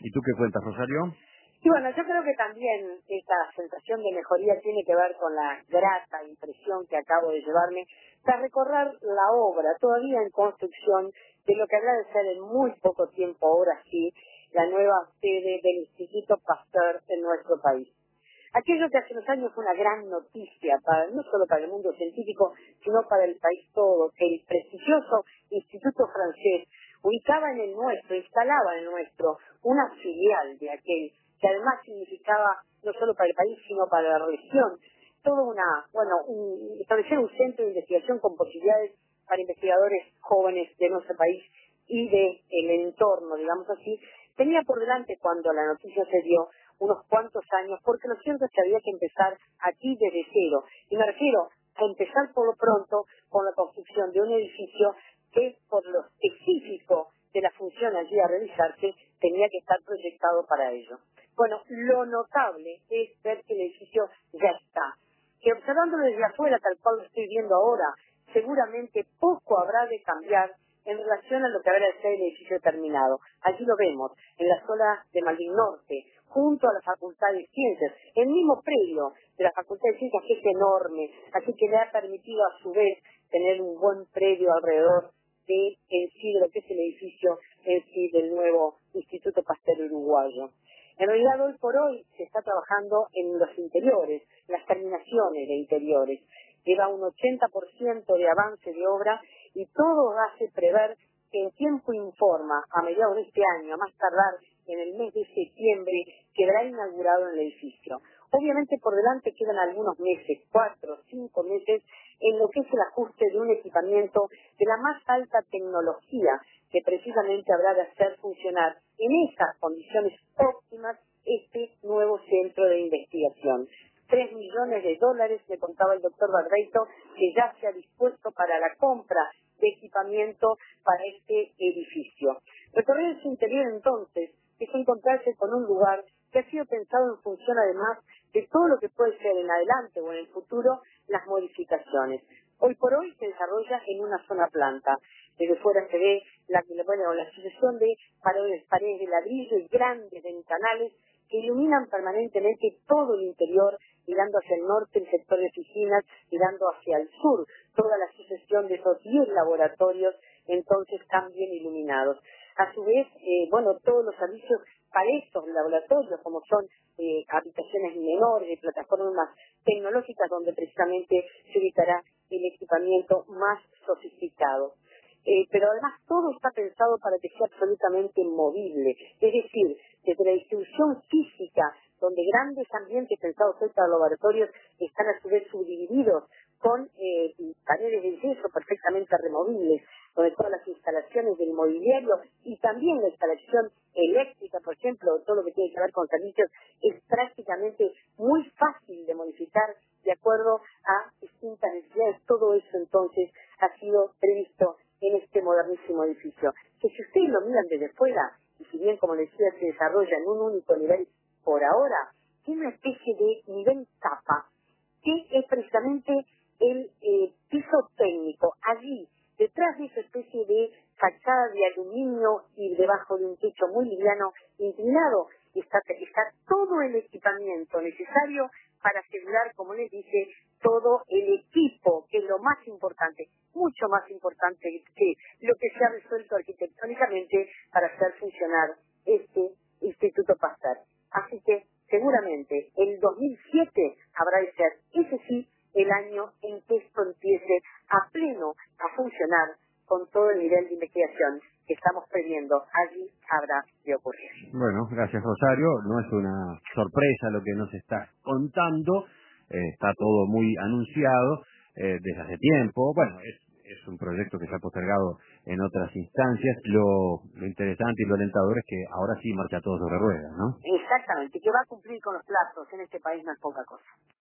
¿Y tú qué cuentas, Rosario? Y bueno, yo creo que también esta sensación de mejoría tiene que ver con la grata impresión que acabo de llevarme tras recorrer la obra todavía en construcción de lo que habrá de ser en muy poco tiempo, ahora sí, la nueva sede del Instituto Pasteur en nuestro país. Aquello que hace unos años fue una gran noticia, no solo para el mundo científico, sino para el país todo, que el prestigioso Instituto francés ubicaba en el nuestro, instalaba en el nuestro, una filial de aquel, que además significaba, no solo para el país, sino para la región, establecer un centro de investigación con posibilidades para investigadores jóvenes de nuestro país y del entorno, digamos así, tenía por delante cuando la noticia se dio unos cuantos años, porque lo cierto es que había que empezar aquí desde cero. Y me refiero a empezar por lo pronto con la construcción de un edificio que, por lo específico de la función allí a realizarse, tenía que estar proyectado para ello. Bueno, lo notable es ver que el edificio ya está. Que observándolo desde afuera, tal cual lo estoy viendo ahora, seguramente poco habrá de cambiar en relación a lo que habrá de ser el edificio terminado. Allí lo vemos, en la zona de Malvin Norte, junto a la Facultad de Ciencias, el mismo predio de la Facultad de Ciencias, que es enorme, así que le ha permitido a su vez tener un buen predio alrededor de en sí de lo que es el edificio en sí del nuevo Instituto Pasteur Uruguayo. En realidad hoy por hoy se está trabajando en los interiores, las terminaciones de interiores. Lleva un 80% de avance de obra y todo hace prever que en tiempo informa, a mediados de este año, a más tardar en el mes de septiembre, quedará inaugurado el edificio. Obviamente por delante quedan algunos meses, 4 o 5 meses, en lo que es el ajuste de un equipamiento de la más alta tecnología que precisamente habrá de hacer funcionar en esas condiciones óptimas este nuevo centro de investigación. 3 millones de dólares, me contaba el doctor Barreito, que ya se ha dispuesto para la compra de equipamiento para este edificio. Recorrer su interior entonces es encontrarse con un lugar que ha sido pensado en función además de todo lo que puede ser en adelante o en el futuro las modificaciones. Hoy por hoy se desarrolla en una sola planta. Desde fuera se ve la sucesión de paredes de ladrillo y grandes ventanales que iluminan permanentemente todo el interior, mirando hacia el norte el sector de oficinas, mirando hacia el sur toda la sucesión de esos 10 laboratorios, entonces tan bien iluminados. A su vez, todos los servicios para estos laboratorios, como son habitaciones menores, de plataformas tecnológicas, donde precisamente se ubicará el equipamiento más sofisticado. Pero además todo está pensado para que sea absolutamente movible, es decir, desde la distribución física, donde grandes ambientes pensados hoy para los laboratorios están a su vez subdivididos con paredes de yeso perfectamente removibles, donde todas las instalaciones del mobiliario y también la instalación eléctrica, por ejemplo, todo lo que tiene que ver con servicios, es prácticamente muy fácil de modificar de acuerdo a distintas necesidades. Todo eso entonces ha sido previsto en este modernísimo edificio, que si ustedes lo miran desde fuera, y si bien, como les decía, se desarrolla en un único nivel por ahora, tiene una especie de nivel capa, que es precisamente el piso técnico. Allí, detrás de esa especie de fachada de aluminio y debajo de un techo muy liviano, inclinado, está todo el equipamiento necesario para asegurar, como les dije, todo el equipo, que es lo más importante, mucho más importante que lo que se ha resuelto arquitectónicamente para hacer funcionar este Instituto Pasteur. Así que seguramente el 2007 habrá de ser, ese sí, el año en que esto empiece a pleno a funcionar con todo el nivel de investigación que estamos previendo. Allí habrá de ocurrir. Bueno, gracias, Rosario. No es una sorpresa lo que nos estás contando. Está todo muy anunciado desde hace tiempo. Bueno, es un proyecto que se ha postergado en otras instancias. Lo interesante y lo alentador es que ahora sí marcha todo sobre ruedas, ¿no? Exactamente, que va a cumplir con los plazos en este país no es poca cosa.